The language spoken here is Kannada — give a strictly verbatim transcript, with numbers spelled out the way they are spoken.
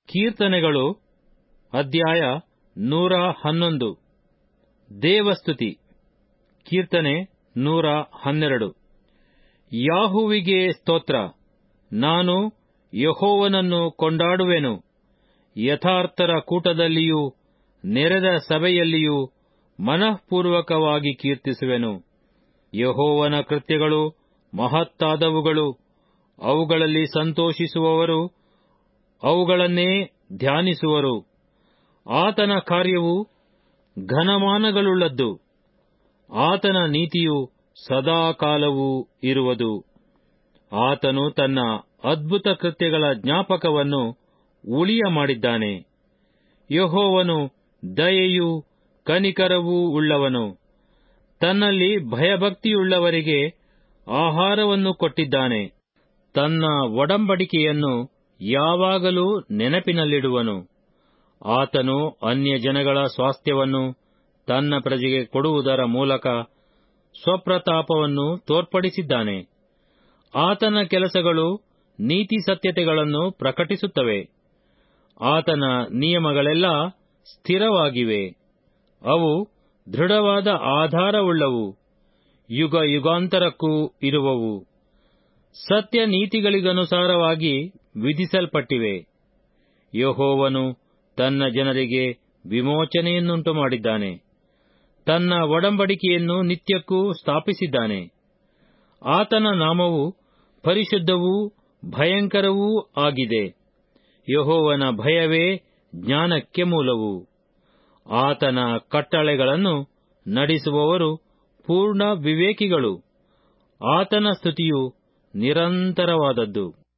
ಕೀರ್ತನೆಗಳು ಅಧ್ಯಾಯ ನೂರ ಹನ್ನೊಂದು. ದೇವಸ್ತುತಿ. ಕೀರ್ತನೆ ನೂರ ಹನ್ನೆರಡು. ಯಾಹುವಿಗೆ ಸ್ತೋತ್ರ. ನಾನು ಯೆಹೋವನನ್ನು ಕೊಂಡಾಡುವೆನು. ಯಥಾರ್ಥರ ಕೂಟದಲ್ಲಿಯೂ ನೆರೆದ ಸಭೆಯಲ್ಲಿಯೂ ಮನಃಪೂರ್ವಕವಾಗಿ ಕೀರ್ತಿಸುವೆನು. ಯೆಹೋವನ ಕೃತ್ಯಗಳು ಮಹತ್ತಾದವುಗಳು. ಅವುಗಳಲ್ಲಿ ಸಂತೋಷಿಸುವವರು ಅವುಗಳನ್ನೇ ಧ್ಯಾನಿಸುವರು. ಆತನ ಕಾರ್ಯವು ಘನಮಾನಗಳುಳ್ಳದ್ದು. ಆತನ ನೀತಿಯು ಸದಾಕಾಲವೂ ಇರುವುದು. ಆತನು ತನ್ನ ಅದ್ಭುತ ಕೃತ್ಯಗಳ ಜ್ಞಾಪಕವನ್ನು ಉಳಿಯ ಮಾಡಿದ್ದಾನೆ. ಯೆಹೋವನು ದಯೆಯೂ ಕನಿಕರವೂ ಉಳ್ಳವನು. ತನ್ನಲ್ಲಿ ಭಯಭಕ್ತಿಯುಳ್ಳವರಿಗೆ ಆಹಾರವನ್ನು ಕೊಟ್ಟಿದ್ದಾನೆ. ತನ್ನ ಒಡಂಬಡಿಕೆಯನ್ನು ಯಾವಾಗಲೂ ನೆನಪಿನಲ್ಲಿಡುವನು. ಆತನು ಅನ್ಯಜನಗಳ ಸ್ವಾಸ್ಥ್ಯವನ್ನು ತನ್ನ ಪ್ರಜೆಗೆ ಕೊಡುವುದರ ಮೂಲಕ ಸ್ವಪ್ರತಾಪವನ್ನು ತೋರ್ಪಡಿಸಿದ್ದಾನೆ. ಆತನ ಕೆಲಸಗಳು ನೀತಿಸತ್ಯತೆಗಳನ್ನು ಪ್ರಕಟಿಸುತ್ತವೆ. ಆತನ ನಿಯಮಗಳೆಲ್ಲ ಸ್ಥಿರವಾಗಿವೆ. ಅವು ದೃಢವಾದ ಆಧಾರವುಳ್ಳವು, ಯುಗ ಯುಗಾಂತರಕ್ಕೂ ಇರುವವು. ಸತ್ಯ ನೀತಿಗಳಿಗನುಸಾರವಾಗಿ ವಿಧಿಸಲ್ಪಟ್ಟಿವೆ. ಯೆಹೋವನು ತನ್ನ ಜನರಿಗೆ ವಿಮೋಚನೆಯನ್ನುಂಟು ಮಾಡಿದ್ದಾನೆ. ತನ್ನ ಒಡಂಬಡಿಕೆಯನ್ನು ನಿತ್ಯಕ್ಕೂ ಸ್ಥಾಪಿಸಿದ್ದಾನೆ. ಆತನ ನಾಮವು ಪರಿಶುದ್ಧವೂ ಭಯಂಕರವೂ ಆಗಿದೆ. ಯೆಹೋವನ ಭಯವೇ ಜ್ಞಾನಕ್ಕೆ ಮೂಲವು. ಆತನ ಕಟ್ಟಳೆಗಳನ್ನು ನಡೆಸುವವರು ಪೂರ್ಣ ವಿವೇಕಿಗಳು. ಆತನ ಸ್ತುತಿಯು ನಿರಂತರವಾದದ್ದು.